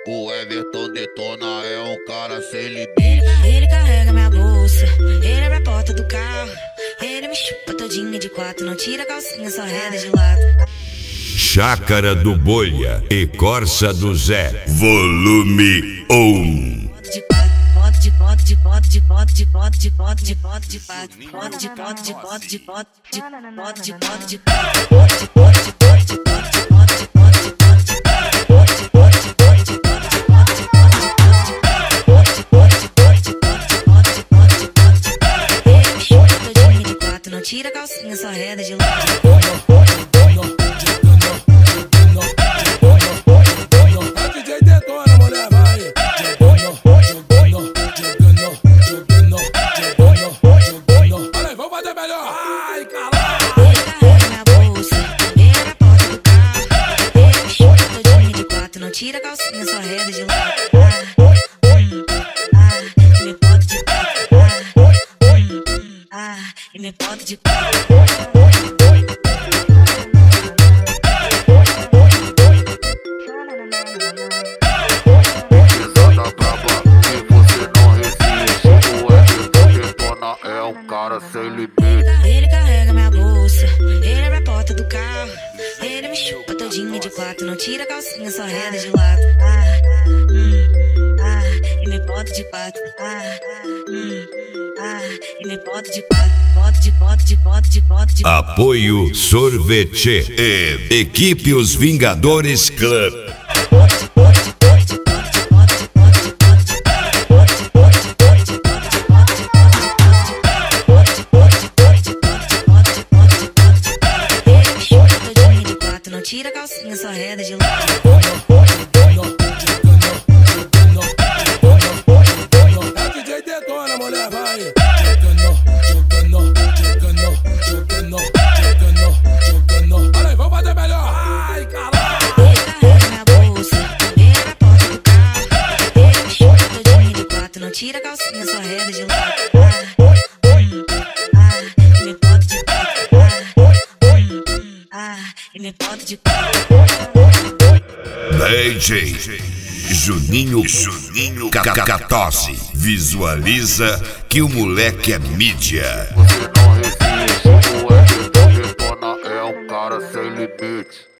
O Everton detona, é um cara sem limite. Ele carrega minha bolsa, ele abre a porta do carro. Ele me chupa todinha de quatro, não tira a calcinha, só reda de lado. Chácara do Bolha e Corsa do Zé, volume 1. Não tira a calcinha, só reda de lado. A DJ detona, mulher, vai. Olha, vamos fazer melhor. Ai, caralho. Ele carrega minha bolsa, ele abre a porta do carro. Ele me chupa todinha de quatro, não tira a calcinha, só reda de lado. E me bota de quatro. E me bota de quatro. Pisada braba, se você não resiste, o Everton detona, é um cara sem limite. Ele carrega minha bolsa, ele abre a porta do carro. Ele me chupa todinha de quatro, não tira a calcinha, só reda de lado. E me bota de quatro. E me bota de quatro. Apoio Sorvete e Equipe Os Vingadores Club. Ele me chupa todinha de quatro, não tira a calcinha, só reda de lado. A DJ detona, mulher, vai. Olha, vamos fazer melhor. Ai, caralho. Ele carrega minha bolsa, ele abre a porta do carro. Ele me chupa todinha de quatro, não tira a calcinha, só reda de lado. E me bota de quatro. E me bota de quatro. DJ Juninho Cacatose. Visualiza que o moleque é mídia. Você não resiste, o Everton detona, é um cara sem limite.